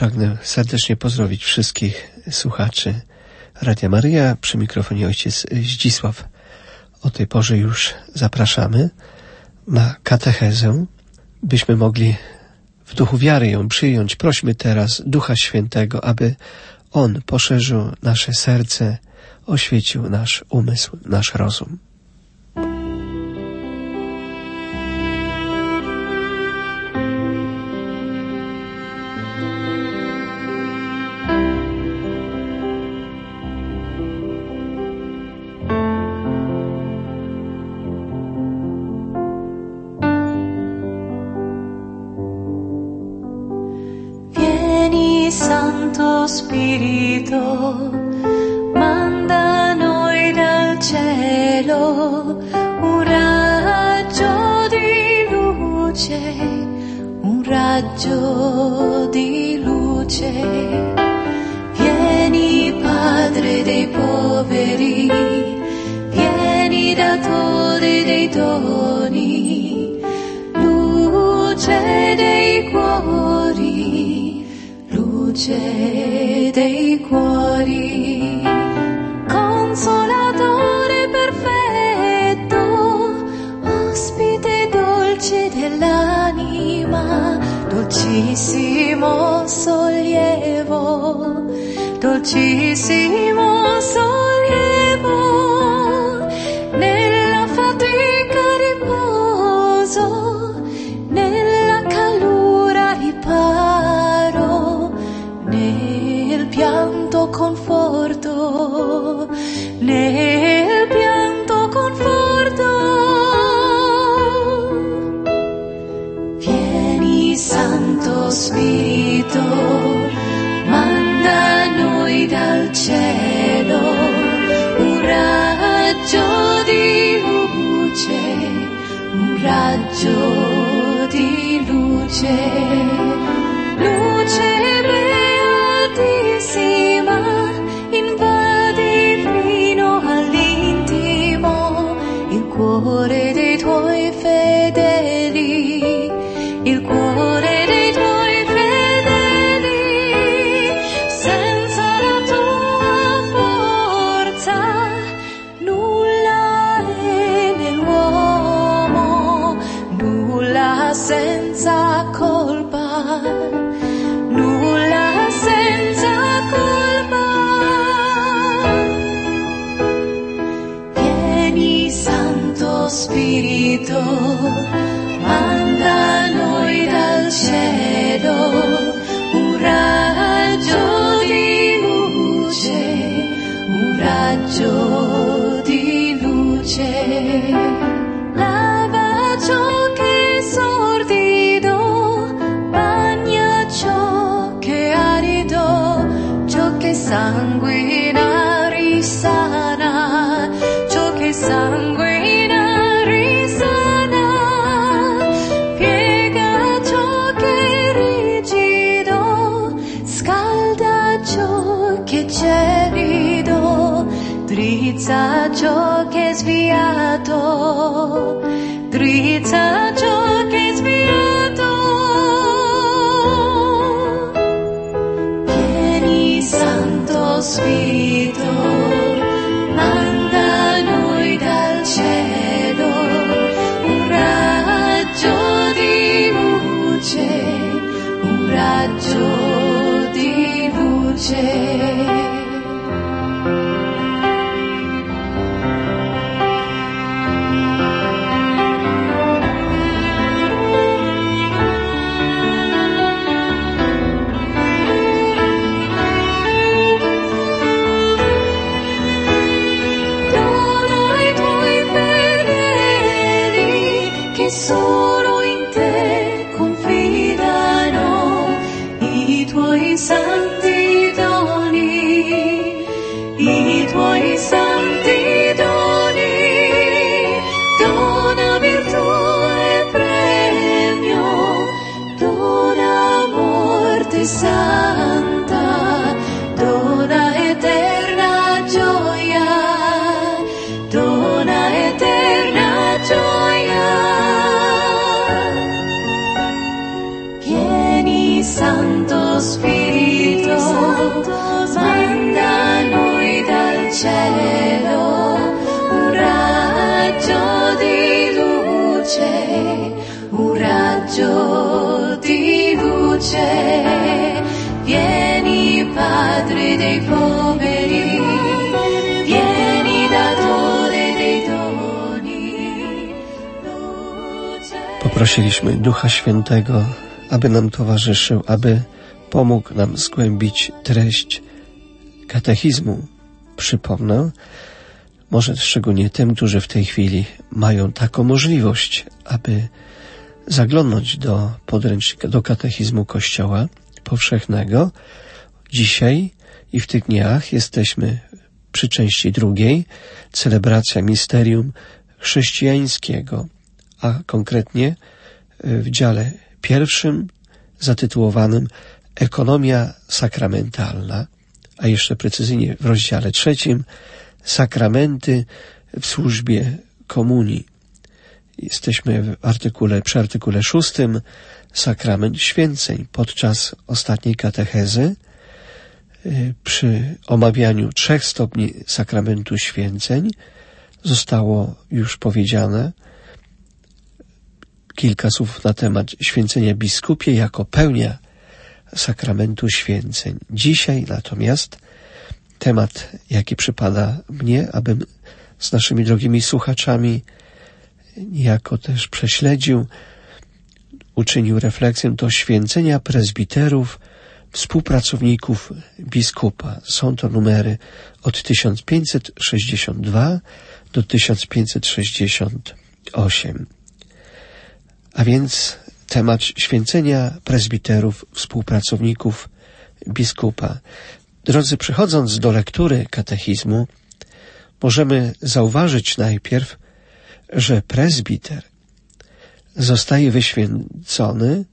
Pragnę serdecznie pozdrowić wszystkich słuchaczy Radia Maryja. Przy mikrofonie ojciec Zdzisław. O tej porze już zapraszamy na katechezę, byśmy mogli w duchu wiary ją przyjąć. Prośmy teraz Ducha Świętego, aby On poszerzył nasze serce, oświecił nasz umysł, nasz rozum. Santo Spirito, manda noi dal cielo un raggio di luce, un raggio di luce. Vieni Padre dei poveri, vieni Datore dei doni, luce dei cuori, luce dei cuori, consolatore perfetto, ospite dolce dell'anima, dolcissimo sollievo, dolcissimo sollievo, nella fatica riposo, nella calura riparo, nel pianto conforto, nel pianto conforto. Vieni Santo Spirito, manda noi dal cielo un raggio di luce, un raggio di luce, luce beatissima, invadi fino all'intimo il cuore dei tuoi fedeli, il cuore dei tuoi fedeli. Senza la tua forza nulla è nell'uomo, nulla senza colpa, nulla senza colpa. Vieni Santo Spirito, manda noi dal cielo un raggio di luce, un raggio di luce. Lava ciò che è sordido, bagna ciò che è arido, ciò che sanguina risana, ciò che sanguina risana, piega ciò che è rigido, scalda ciò che è gelido, drizza ciò che è sviato, drizza ciò che è sviato. Vieni Santo Spirito, manda noi dal cielo un raggio di luce, un raggio di luce. Solo in te confidano i tuoi santi doni, i tuoi santi doni. Dona virtù e premio, dona morte santa, dona eterna gioia, dona eterna gioia. Santo Spirito. luce, vieni Padre dei poveri, vieni datore dei doni, luce. Poprosiliśmy Ducha Świętego, aby nam towarzyszył, aby pomógł nam zgłębić treść katechizmu. Przypomnę, może szczególnie tym, którzy w tej chwili mają taką możliwość, aby zaglądnąć do podręcznika, do katechizmu Kościoła Powszechnego. Dzisiaj i w tych dniach jesteśmy przy części drugiej, celebracja misterium chrześcijańskiego, a konkretnie w dziale pierwszym zatytułowanym Ekonomia sakramentalna, a jeszcze precyzyjnie w rozdziale trzecim Sakramenty w służbie komunii. Jesteśmy przy artykule 6, Sakrament Święceń. Podczas ostatniej katechezy, przy omawianiu 3 stopni Sakramentu Święceń, zostało już powiedziane kilka słów na temat święcenia biskupie jako pełnia Sakramentu Święceń. Dzisiaj natomiast temat, jaki przypada mnie, abym z naszymi drogimi słuchaczami niejako też prześledził, uczynił refleksję, to święcenia prezbiterów, współpracowników biskupa. Są to numery od 1562 do 1568. A więc temat święcenia prezbiterów, współpracowników biskupa. Drodzy, przechodząc do lektury katechizmu, możemy zauważyć najpierw, że prezbiter zostaje wyświęcony,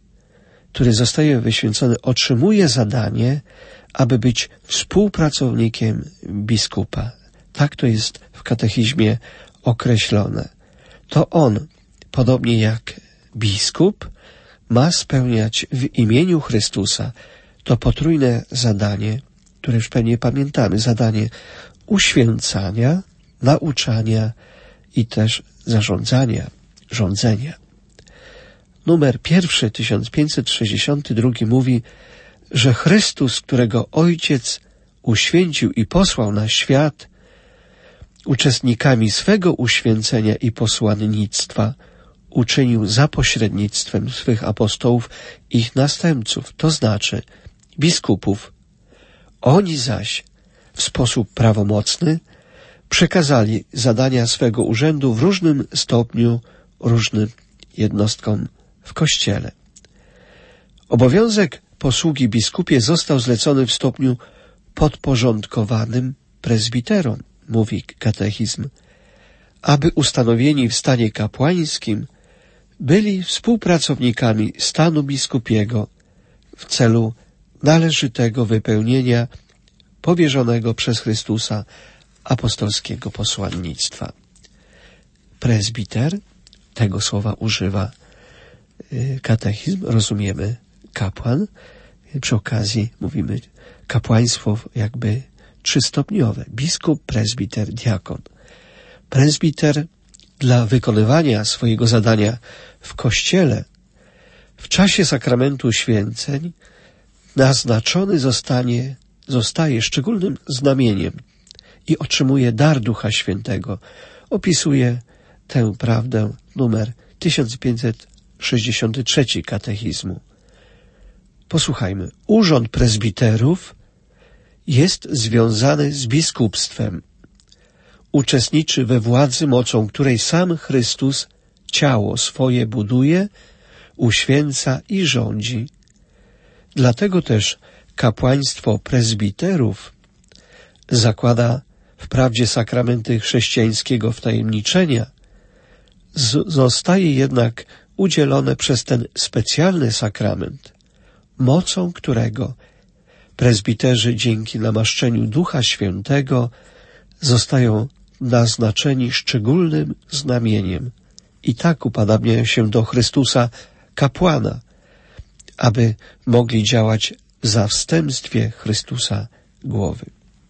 otrzymuje zadanie, aby być współpracownikiem biskupa. Tak to jest w katechizmie określone. To on, podobnie jak biskup, ma spełniać w imieniu Chrystusa to potrójne zadanie, które już pewnie pamiętamy, zadanie uświęcania, nauczania i też zarządzania, rządzenia. Numer 1, 1562 mówi, że Chrystus, którego Ojciec uświęcił i posłał na świat, uczestnikami swego uświęcenia i posłannictwa uczynił za pośrednictwem swych apostołów ich następców, to znaczy biskupów. Oni zaś w sposób prawomocny przekazali zadania swego urzędu w różnym stopniu różnym jednostkom w Kościele. Obowiązek posługi biskupie został zlecony w stopniu podporządkowanym prezbiterom, mówi katechizm, aby ustanowieni w stanie kapłańskim byli współpracownikami stanu biskupiego w celu należytego wypełnienia powierzonego przez Chrystusa apostolskiego posłannictwa. Prezbiter, tego słowa używa katechizm, rozumiemy kapłan. Przy okazji mówimy kapłaństwo jakby trzystopniowe. Biskup, prezbiter, diakon. Prezbiter dla wykonywania swojego zadania w Kościele w czasie sakramentu święceń naznaczony zostaje szczególnym znamieniem i otrzymuje dar Ducha Świętego. Opisuje tę prawdę numer 1563 katechizmu. Posłuchajmy. Urząd prezbiterów jest związany z biskupstwem. Uczestniczy we władzy, mocą której sam Chrystus ciało swoje buduje, uświęca i rządzi. Dlatego też kapłaństwo prezbiterów zakłada wprawdzie sakramenty chrześcijańskiego wtajemniczenia, zostaje jednak udzielone przez ten specjalny sakrament, mocą którego prezbiterzy dzięki namaszczeniu Ducha Świętego zostają naznaczeni szczególnym znamieniem i tak upodabniają się do Chrystusa kapłana, aby mogli działać w zastępstwie Chrystusa głowy.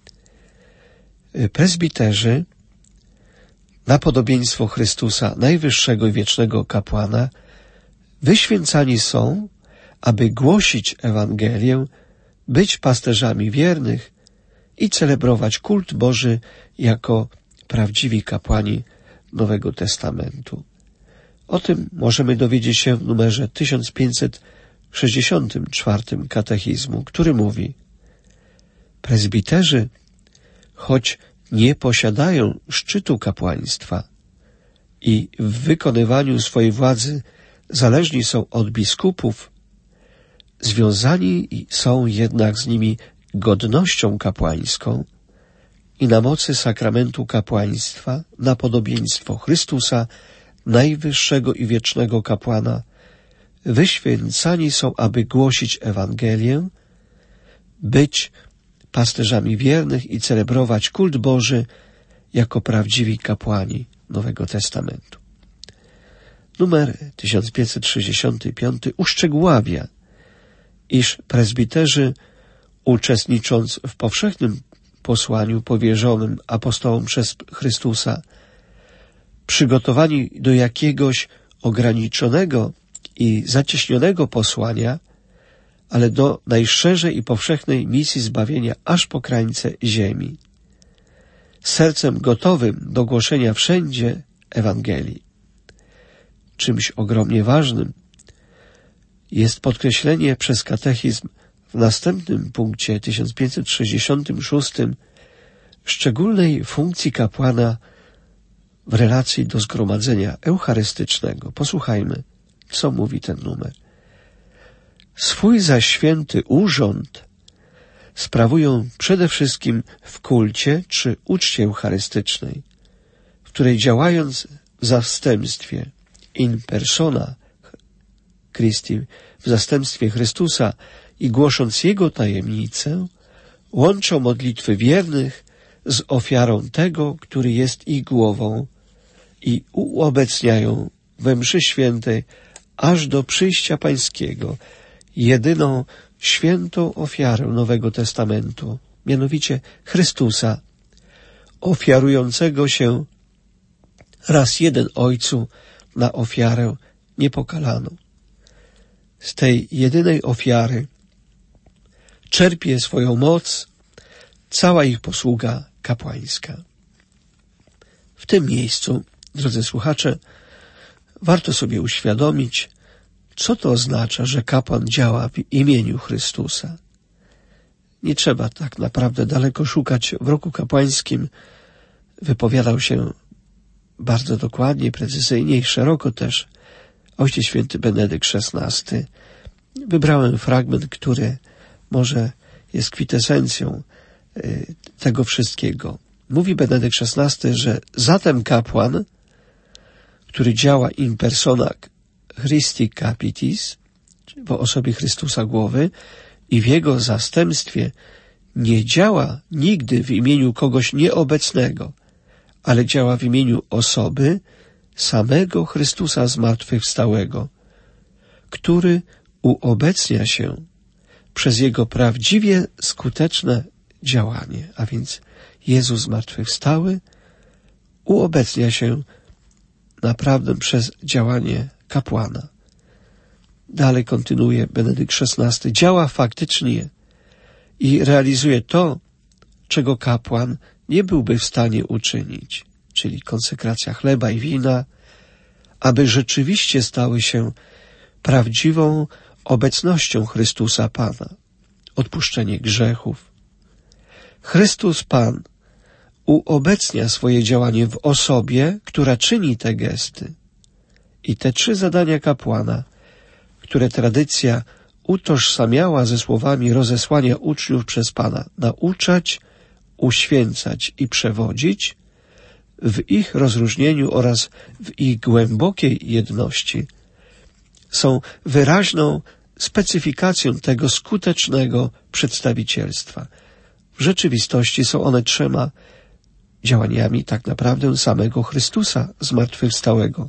Prezbiterzy na podobieństwo Chrystusa, najwyższego i wiecznego kapłana, wyświęcani są, aby głosić Ewangelię, być pasterzami wiernych i celebrować kult Boży jako prawdziwi kapłani Nowego Testamentu. O tym możemy dowiedzieć się w numerze 1564 katechizmu, który mówi: prezbiterzy, choć nie posiadają szczytu kapłaństwa i w wykonywaniu swojej władzy zależni są od biskupów, związani są jednak z nimi godnością kapłańską i na mocy sakramentu kapłaństwa, na podobieństwo Chrystusa, najwyższego i wiecznego kapłana, wyświęcani są, aby głosić Ewangelię, być pasterzami wiernych i celebrować kult Boży jako prawdziwi kapłani Nowego Testamentu. Numer 1565 uszczegóławia, iż prezbiterzy, uczestnicząc w powszechnym posłaniu powierzonym apostołom przez Chrystusa, przygotowani do jakiegoś ograniczonego i zacieśnionego posłania, ale do najszerzej i powszechnej misji zbawienia aż po krańce ziemi, sercem gotowym do głoszenia wszędzie Ewangelii. Czymś ogromnie ważnym jest podkreślenie przez katechizm w następnym punkcie 1566 szczególnej funkcji kapłana w relacji do zgromadzenia eucharystycznego. Posłuchajmy, co mówi ten numer. Swój zaś święty urząd sprawują przede wszystkim w kulcie czy uczcie eucharystycznej, w której działając w zastępstwie in persona Christi, w zastępstwie Chrystusa i głosząc Jego tajemnicę, łączą modlitwy wiernych z ofiarą tego, który jest ich głową, i uobecniają we mszy świętej aż do przyjścia Pańskiego jedyną świętą ofiarę Nowego Testamentu, mianowicie Chrystusa, ofiarującego się raz jeden Ojcu na ofiarę niepokalaną. Z tej jedynej ofiary czerpie swoją moc cała ich posługa kapłańska. W tym miejscu, drodzy słuchacze, warto sobie uświadomić, co to oznacza, że kapłan działa w imieniu Chrystusa. Nie trzeba tak naprawdę daleko szukać. W roku kapłańskim wypowiadał się bardzo dokładnie, precyzyjnie i szeroko też Ojciec Święty Benedykt XVI. Wybrałem fragment, który może jest kwintesencją tego wszystkiego. Mówi Benedykt XVI, że zatem kapłan, który działa in persona Christi Capitis, w osobie Chrystusa głowy, i w Jego zastępstwie nie działa nigdy w imieniu kogoś nieobecnego, ale działa w imieniu osoby samego Chrystusa zmartwychwstałego, który uobecnia się przez Jego prawdziwie skuteczne działanie, a więc Jezus zmartwychwstały uobecnia się naprawdę przez działanie kapłana. Dalej kontynuuje Benedykt XVI. Działa faktycznie i realizuje to, czego kapłan nie byłby w stanie uczynić, czyli konsekracja chleba i wina, aby rzeczywiście stały się prawdziwą obecnością Chrystusa Pana, odpuszczenie grzechów. Chrystus Pan uobecnia swoje działanie w osobie, która czyni te gesty. I te 3 zadania kapłana, które tradycja utożsamiała ze słowami rozesłania uczniów przez Pana, nauczać, uświęcać i przewodzić, w ich rozróżnieniu oraz w ich głębokiej jedności są wyraźną specyfikacją tego skutecznego przedstawicielstwa. W rzeczywistości są one 3 działaniami tak naprawdę samego Chrystusa zmartwychwstałego.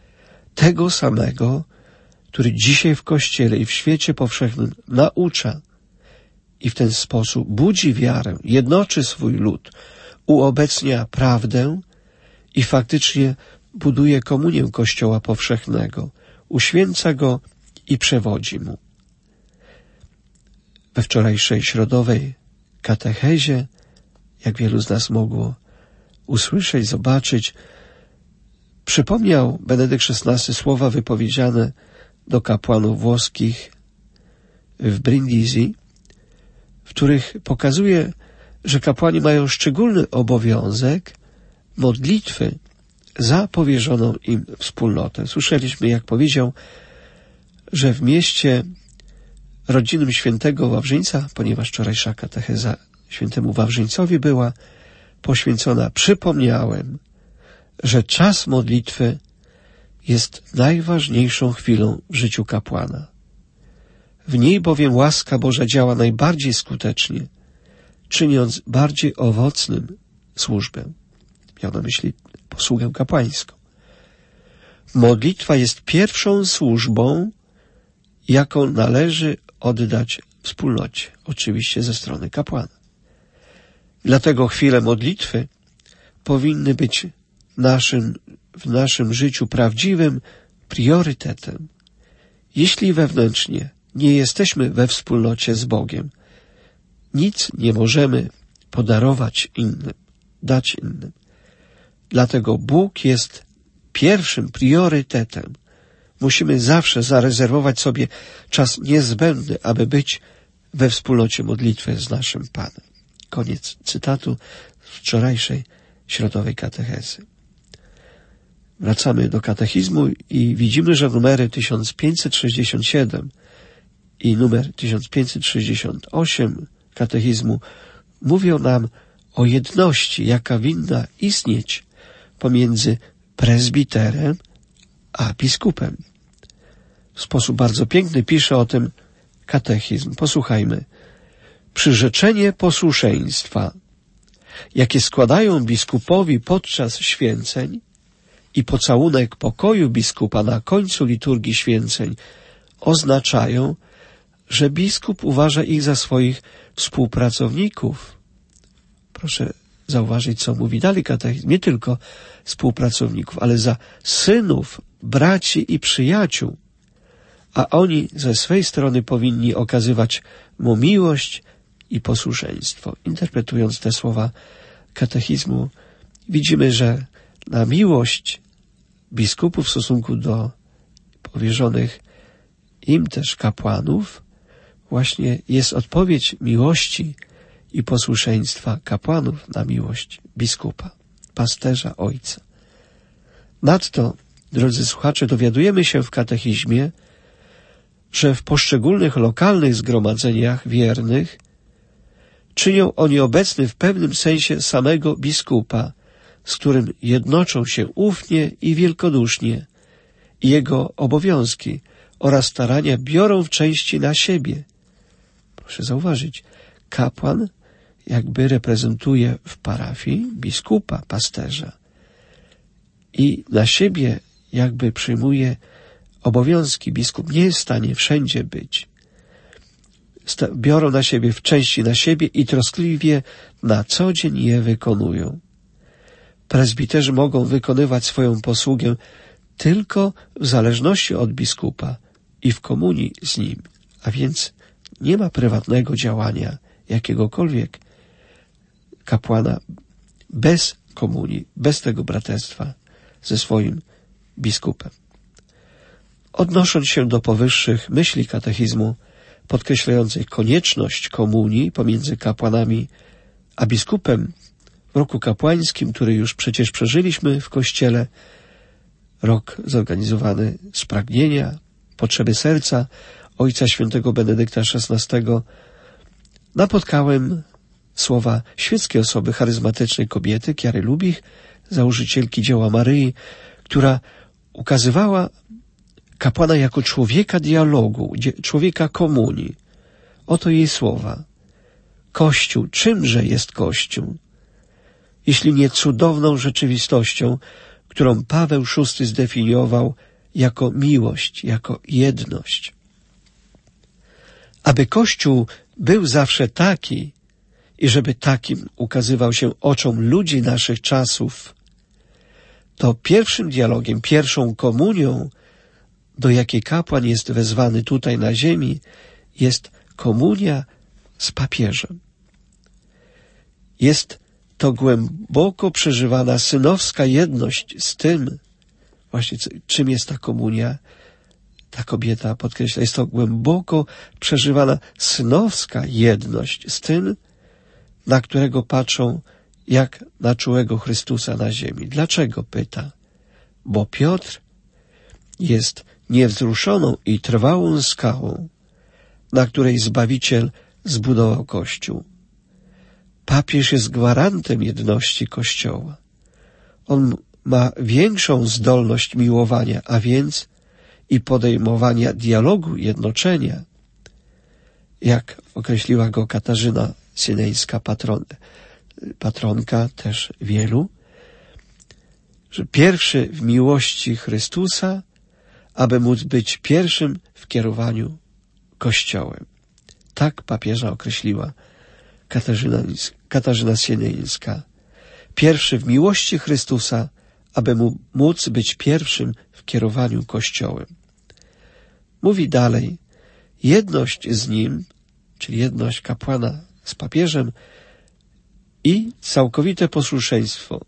Tego samego, który dzisiaj w Kościele i w świecie powszechnym naucza i w ten sposób budzi wiarę, jednoczy swój lud, uobecnia prawdę i faktycznie buduje komunię Kościoła powszechnego, uświęca go i przewodzi mu. We wczorajszej środowej katechezie, jak wielu z nas mogło usłyszeć, zobaczyć, przypomniał Benedykt XVI słowa wypowiedziane do kapłanów włoskich w Brindisi, w których pokazuje, że kapłani mają szczególny obowiązek modlitwy za powierzoną im wspólnotę. Słyszeliśmy, jak powiedział, że w mieście rodzinnym świętego Wawrzyńca, ponieważ wczorajsza katecheza świętemu Wawrzyńcowi była poświęcona, przypomniałem, że czas modlitwy jest najważniejszą chwilą w życiu kapłana. W niej bowiem łaska Boża działa najbardziej skutecznie, czyniąc bardziej owocnym służbę. Miał na myśli posługę kapłańską. Modlitwa jest pierwszą służbą, jaką należy oddać wspólnocie, oczywiście ze strony kapłana. Dlatego chwile modlitwy powinny być w naszym życiu prawdziwym priorytetem. Jeśli wewnętrznie nie jesteśmy we wspólnocie z Bogiem, nic nie możemy podarować innym, dać innym. Dlatego Bóg jest pierwszym priorytetem. Musimy zawsze zarezerwować sobie czas niezbędny, aby być we wspólnocie modlitwy z naszym Panem. Koniec cytatu z wczorajszej środowej katechezy. Wracamy do katechizmu i widzimy, że numery 1567 i numer 1568 katechizmu mówią nam o jedności, jaka winna istnieć pomiędzy prezbiterem a biskupem. W sposób bardzo piękny pisze o tym katechizm. Posłuchajmy. Przyrzeczenie posłuszeństwa, jakie składają biskupowi podczas święceń i pocałunek pokoju biskupa na końcu liturgii święceń oznaczają, że biskup uważa ich za swoich współpracowników. Proszę zauważyć, co mówi dalej katechizm. Nie tylko współpracowników, ale za synów, braci i przyjaciół. A oni ze swej strony powinni okazywać mu miłość i posłuszeństwo. Interpretując te słowa katechizmu, widzimy, że na miłość biskupów w stosunku do powierzonych im też kapłanów właśnie jest odpowiedź miłości i posłuszeństwa kapłanów na miłość biskupa, pasterza, ojca. Nadto, drodzy słuchacze, dowiadujemy się w katechizmie, że w poszczególnych lokalnych zgromadzeniach wiernych czynią oni obecny w pewnym sensie samego biskupa, z którym jednoczą się ufnie i wielkodusznie i jego obowiązki oraz starania biorą w części na siebie. Proszę zauważyć, kapłan jakby reprezentuje w parafii biskupa, pasterza i na siebie jakby przyjmuje obowiązki. Biskup nie jest w stanie wszędzie być. Biorą na siebie w części na siebie i troskliwie na co dzień je wykonują. Prezbiterzy mogą wykonywać swoją posługę tylko w zależności od biskupa i w komunii z nim, a więc nie ma prywatnego działania jakiegokolwiek kapłana bez komunii, bez tego braterstwa ze swoim biskupem. Odnosząc się do powyższych myśli katechizmu podkreślających konieczność komunii pomiędzy kapłanami a biskupem w roku kapłańskim, który już przecież przeżyliśmy w Kościele, rok zorganizowany z pragnienia, potrzeby serca Ojca Świętego Benedykta XVI, napotkałem słowa świeckiej osoby charyzmatycznej kobiety, Kiary Lubich, założycielki dzieła Maryi, która ukazywała kapłana jako człowieka dialogu, człowieka komunii. Oto jej słowa. Kościół, czymże jest Kościół? Jeśli nie cudowną rzeczywistością, którą Paweł VI zdefiniował jako miłość, jako jedność. Aby Kościół był zawsze taki i żeby takim ukazywał się oczom ludzi naszych czasów, to pierwszym dialogiem, pierwszą komunią, do jakiej kapłan jest wezwany tutaj na ziemi, jest komunia z papieżem. Jest to głęboko przeżywana synowska jedność z tym, właśnie czym jest ta komunia. Ta kobieta podkreśla, jest to głęboko przeżywana synowska jedność z tym, na którego patrzą jak na czułego Chrystusa na ziemi. Dlaczego? Pyta. Bo Piotr jest niewzruszoną i trwałą skałą, na której Zbawiciel zbudował Kościół. Papież jest gwarantem jedności Kościoła. On ma większą zdolność miłowania, a więc i podejmowania dialogu, jednoczenia, jak określiła go Katarzyna Synejska, patronka też wielu, że pierwszy w miłości Chrystusa, aby móc być pierwszym w kierowaniu Kościołem. Tak papieża określiła Katarzyna Synejska. Pierwszy w miłości Chrystusa, aby móc być pierwszym w kierowaniu Kościołem. Mówi dalej, jedność z Nim, czyli jedność kapłana z papieżem i całkowite posłuszeństwo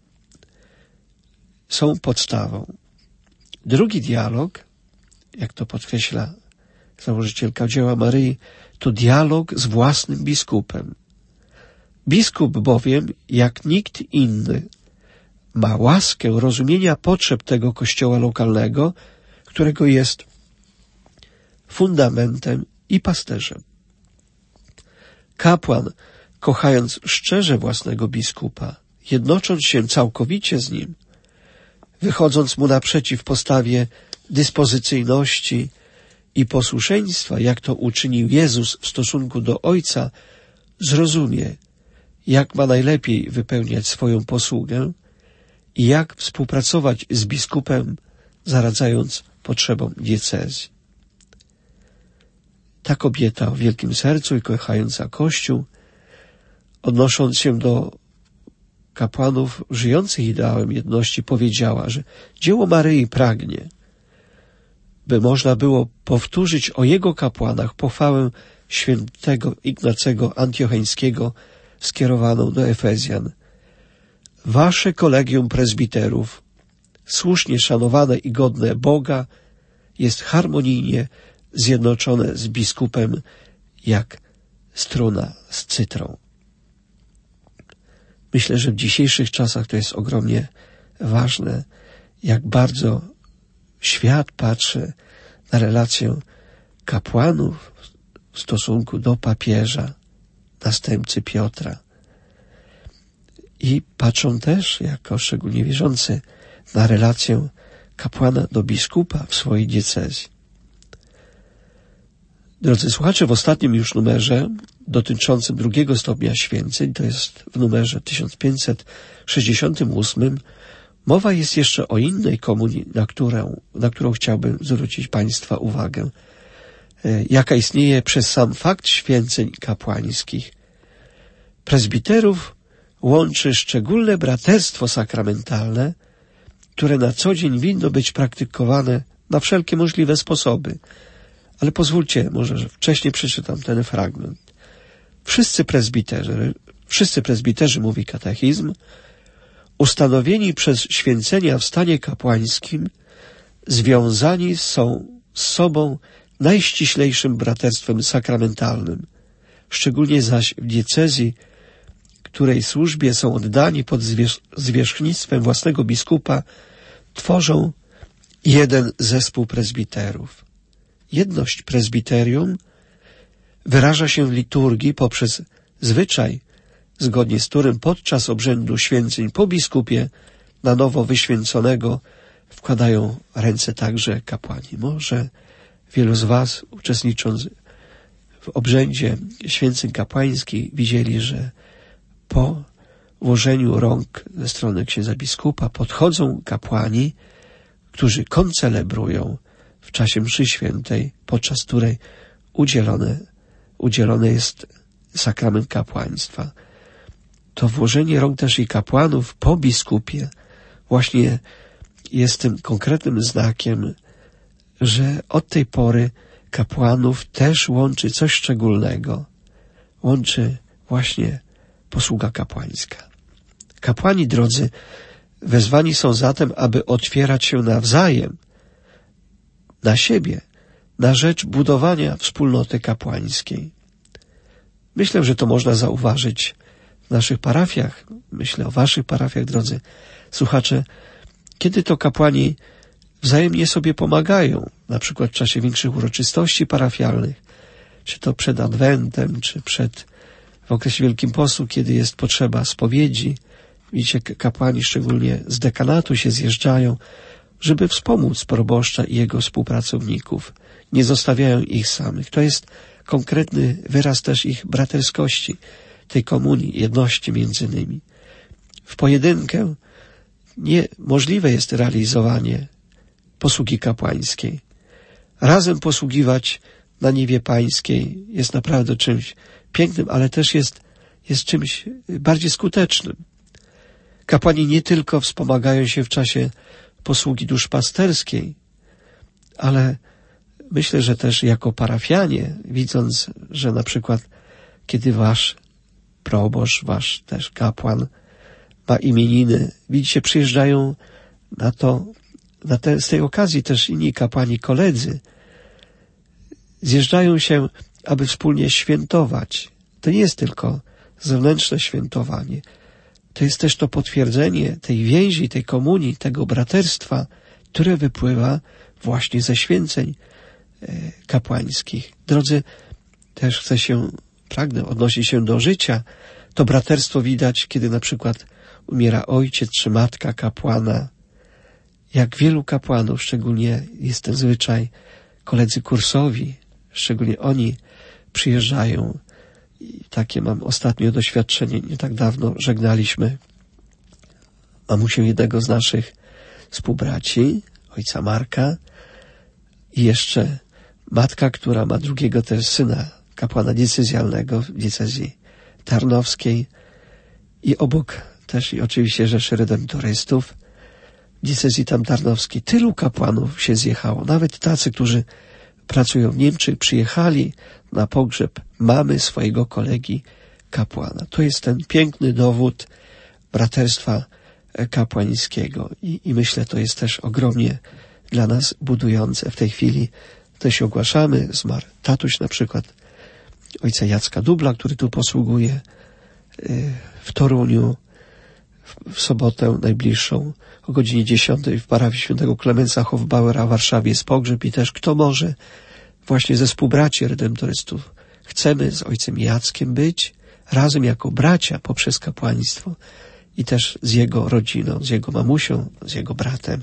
są podstawą. Drugi dialog, jak to podkreśla założycielka dzieła Maryi, to dialog z własnym biskupem. Biskup bowiem, jak nikt inny, ma łaskę rozumienia potrzeb tego kościoła lokalnego, którego jest fundamentem i pasterzem. Kapłan, kochając szczerze własnego biskupa, jednocząc się całkowicie z nim, wychodząc mu naprzeciw w postawie dyspozycyjności i posłuszeństwa, jak to uczynił Jezus w stosunku do Ojca, zrozumie, jak ma najlepiej wypełniać swoją posługę i jak współpracować z biskupem, zaradzając potrzebom diecezji. Ta kobieta o wielkim sercu i kochająca Kościół, odnosząc się do kapłanów żyjących ideałem jedności, powiedziała, że dzieło Maryi pragnie, by można było powtórzyć o jego kapłanach pochwałę świętego Ignacego Antiocheńskiego skierowaną do Efezjan. Wasze kolegium prezbiterów, słusznie szanowane i godne Boga, jest harmonijnie zjednoczone z biskupem jak struna z cytrą. Myślę, że w dzisiejszych czasach to jest ogromnie ważne, jak bardzo świat patrzy na relację kapłanów w stosunku do papieża, następcy Piotra. I patrzą też, jako szczególnie wierzący, na relację kapłana do biskupa w swojej diecezji. Drodzy słuchacze, w ostatnim już numerze dotyczącym 2 stopnia święceń, to jest w numerze 1568, mowa jest jeszcze o innej komunii, na którą chciałbym zwrócić Państwa uwagę, jaka istnieje przez sam fakt święceń kapłańskich. Prezbiterów łączy szczególne braterstwo sakramentalne, które na co dzień winno być praktykowane na wszelkie możliwe sposoby. Ale pozwólcie, może że wcześniej przeczytam ten fragment. Wszyscy prezbiterzy, mówi katechizm, ustanowieni przez święcenia w stanie kapłańskim, związani są z sobą najściślejszym braterstwem sakramentalnym, szczególnie zaś w diecezji, której służbie są oddani pod zwierzchnictwem własnego biskupa, tworzą jeden zespół prezbiterów. Jedność prezbiterium wyraża się w liturgii poprzez zwyczaj, zgodnie z którym podczas obrzędu święceń po biskupie na nowo wyświęconego wkładają ręce także kapłani. Może wielu z Was, uczestnicząc w obrzędzie święceń kapłańskich, widzieli, że po włożeniu rąk ze strony księdza biskupa podchodzą kapłani, którzy koncelebrują w czasie mszy świętej, podczas której udzielony jest sakrament kapłaństwa. To włożenie rąk też i kapłanów po biskupie właśnie jest tym konkretnym znakiem, że od tej pory kapłanów też łączy coś szczególnego. łączy właśnie posługa kapłańska. Kapłani, drodzy, wezwani są zatem, aby otwierać się nawzajem na siebie, na rzecz budowania wspólnoty kapłańskiej. Myślę, że to można zauważyć w naszych parafiach. Myślę o waszych parafiach, drodzy słuchacze, kiedy to kapłani wzajemnie sobie pomagają, na przykład w czasie większych uroczystości parafialnych, czy to przed Adwentem, czy w okresie Wielkim Postu, kiedy jest potrzeba spowiedzi. Widzicie, kapłani szczególnie z dekanatu się zjeżdżają, żeby wspomóc proboszcza i jego współpracowników. Nie zostawiają ich samych. To jest konkretny wyraz też ich braterskości, tej komunii, jedności między nimi. W pojedynkę niemożliwe jest realizowanie posługi kapłańskiej. Razem posługiwać na niwie pańskiej jest naprawdę czymś pięknym, ale też jest czymś bardziej skutecznym. Kapłani nie tylko wspomagają się w czasie posługi duszpasterskiej, ale myślę, że też jako parafianie, widząc, że na przykład kiedy wasz proboszcz, wasz też kapłan ma imieniny, widzicie, przyjeżdżają z tej okazji też inni kapłani, koledzy, zjeżdżają się, aby wspólnie świętować. To nie jest tylko zewnętrzne świętowanie. To jest też to potwierdzenie tej więzi, tej komunii, tego braterstwa, które wypływa właśnie ze święceń kapłańskich. Drodzy, też pragnę odnosić się do życia. To braterstwo widać, kiedy na przykład umiera ojciec czy matka kapłana. Jak wielu kapłanów, szczególnie jest ten zwyczaj, koledzy kursowi, szczególnie oni przyjeżdżają. I takie mam ostatnio doświadczenie. Nie tak dawno żegnaliśmy mamusię jednego z naszych współbraci, ojca Marka, i jeszcze matka, która ma drugiego też syna, kapłana diecezjalnego w diecezji tarnowskiej, i obok też i oczywiście rzeszy redemptorystów w diecezji tam tarnowskiej. Tylu kapłanów się zjechało, nawet tacy, którzy pracują w Niemczech, przyjechali na pogrzeb mamy swojego kolegi kapłana. To jest ten piękny dowód braterstwa kapłańskiego i myślę, to jest też ogromnie dla nas budujące. W tej chwili też ogłaszamy, zmarł tatuś na przykład ojca Jacka Dubla, który tu posługuje w Toruniu w sobotę najbliższą o godzinie 10 w parafii świętego Klemensa Hofbauera w Warszawie jest pogrzeb i też kto może właśnie ze współbraci redemptorystów chcemy z ojcem Jackiem być razem jako bracia poprzez kapłaństwo i też z jego rodziną, z jego mamusią, z jego bratem.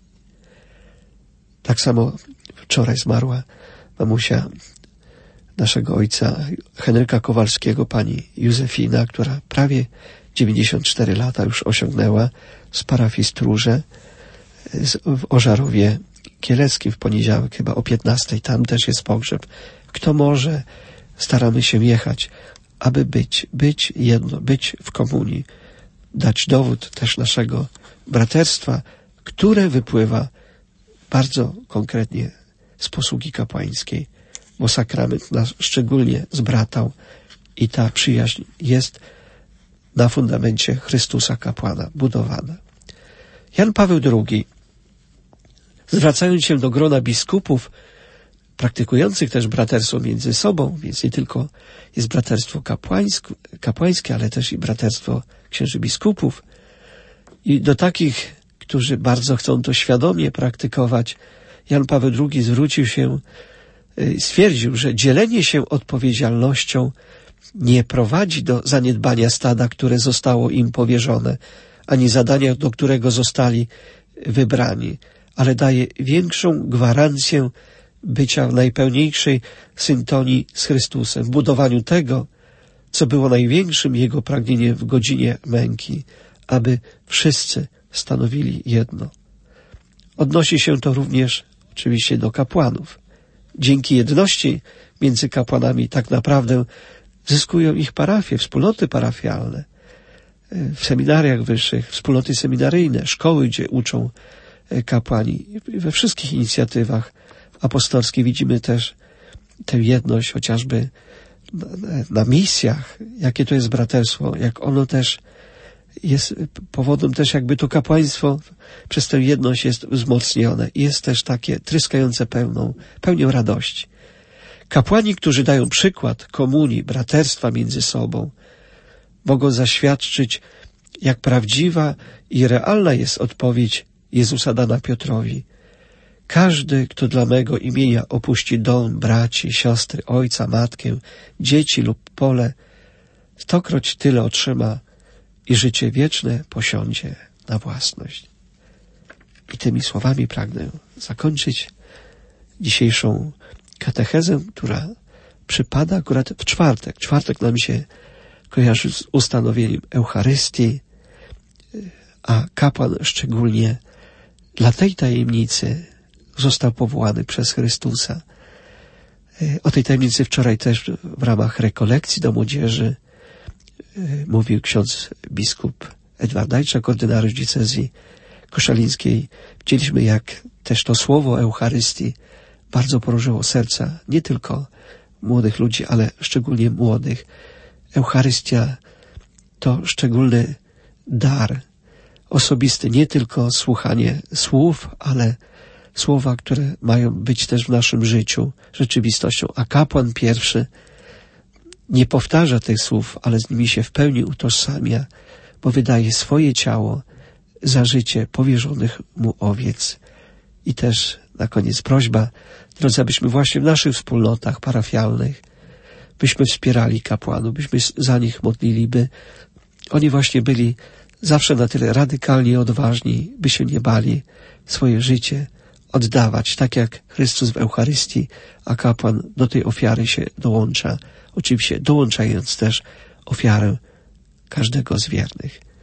Tak samo wczoraj zmarła mamusia naszego ojca Henryka Kowalskiego, pani Józefina, która prawie 94 lata już osiągnęła z parafii Stróże w Ożarowie Kieleckim w poniedziałek, chyba o 15. Tam też jest pogrzeb. Kto może, staramy się jechać, aby być jedno, być w komunii, dać dowód też naszego braterstwa, które wypływa bardzo konkretnie z posługi kapłańskiej, bo sakrament nas szczególnie zbratał i ta przyjaźń jest na fundamencie Chrystusa kapłana budowana. Jan Paweł II, zwracając się do grona biskupów, praktykujących też braterstwo między sobą, więc nie tylko jest braterstwo kapłańskie, ale też i braterstwo księży biskupów, i do takich, którzy bardzo chcą to świadomie praktykować, Jan Paweł II zwrócił się, stwierdził, że dzielenie się odpowiedzialnością nie prowadzi do zaniedbania stada, które zostało im powierzone, ani zadania, do którego zostali wybrani, ale daje większą gwarancję bycia w najpełniejszej syntonii z Chrystusem, w budowaniu tego, co było największym Jego pragnieniem w godzinie męki, aby wszyscy stanowili jedno. Odnosi się to również oczywiście do kapłanów. Dzięki jedności między kapłanami tak naprawdę zyskują ich parafie, wspólnoty parafialne, w seminariach wyższych, wspólnoty seminaryjne, szkoły, gdzie uczą kapłani. We wszystkich inicjatywach apostolskich widzimy też tę jedność, chociażby na misjach, jakie to jest braterstwo, jak ono też jest powodem też jakby to kapłaństwo przez tę jedność jest wzmocnione i jest też takie tryskające pełnią radości. Kapłani, którzy dają przykład komunii, braterstwa między sobą, mogą zaświadczyć, jak prawdziwa i realna jest odpowiedź Jezusa dana Piotrowi. Każdy, kto dla mego imienia opuści dom, braci, siostry, ojca, matkę, dzieci lub pole, 100-kroć tyle otrzyma i życie wieczne posiądzie na własność. I tymi słowami pragnę zakończyć dzisiejszą katechezę, która przypada akurat w czwartek. Czwartek nam się kojarzy z ustanowieniem Eucharystii, a kapłan szczególnie dla tej tajemnicy został powołany przez Chrystusa. O tej tajemnicy wczoraj też w ramach rekolekcji do młodzieży mówił ksiądz biskup Edward Dajczak, ordynariusz diecezji koszalińskiej. Widzieliśmy, jak też to słowo Eucharystii bardzo poruszyło serca nie tylko młodych ludzi, ale szczególnie młodych. Eucharystia to szczególny dar osobisty, nie tylko słuchanie słów, ale słowa, które mają być też w naszym życiu rzeczywistością. A kapłan pierwszy nie powtarza tych słów, ale z nimi się w pełni utożsamia, bo wydaje swoje ciało za życie powierzonych mu owiec. I też na koniec prośba, drodzy, abyśmy właśnie w naszych wspólnotach parafialnych byśmy wspierali kapłanów, byśmy za nich modlili, by oni właśnie byli zawsze na tyle radykalnie odważni, by się nie bali swoje życie oddawać, tak jak Chrystus w Eucharystii, a kapłan do tej ofiary się dołącza, oczywiście dołączając też ofiarę każdego z wiernych.